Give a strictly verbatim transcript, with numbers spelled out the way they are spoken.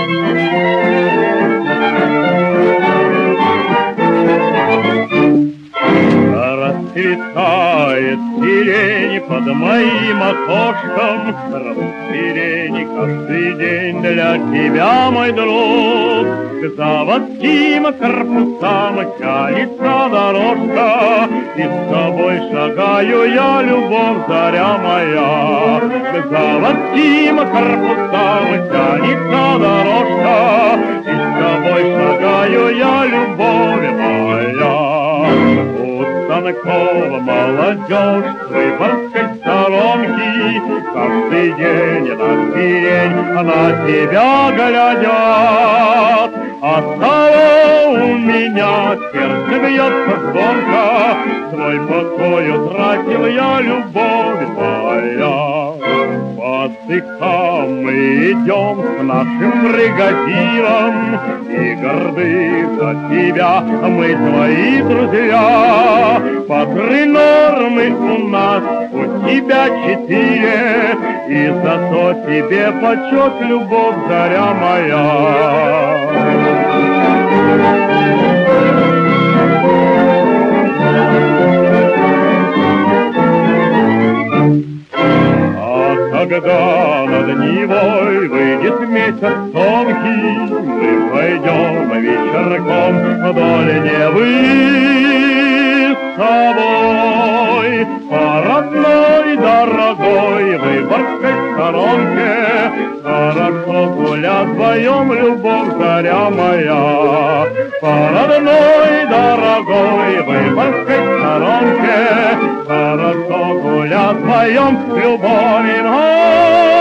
Расцветает сирень под моим окошком, сирень каждый день для тебя, мой друг. К заводским корпусам тянется дорожка, и с тобой шагаю я, любовь, заря моя. К заводским корпусам тянется дорожка, и с тобой шагаю я, любовь моя. Станкова молодежь с Выборгской сторонки каждый день на сирень на тебя глядят. Оттого у меня сердце бьется звонко, свой покой утратил я, любовь моя. По стыкам мы идем с нашим бригадиром, и горды за тебя мы твои друзья. По три нормы у нас, у тебя четыре, и зато тебе почет, любовь, заря моя. Когда над Невой выйдет месяц тонкий, мы пойдем вечерком вдоль Невы с тобой. По родной, дорогой Выборгской сторонке хорошо гулять вдвоем, любовь, заря моя. По родной, дорогой Выборгской сторонке хорошо гулять вдвоем, любовь моя.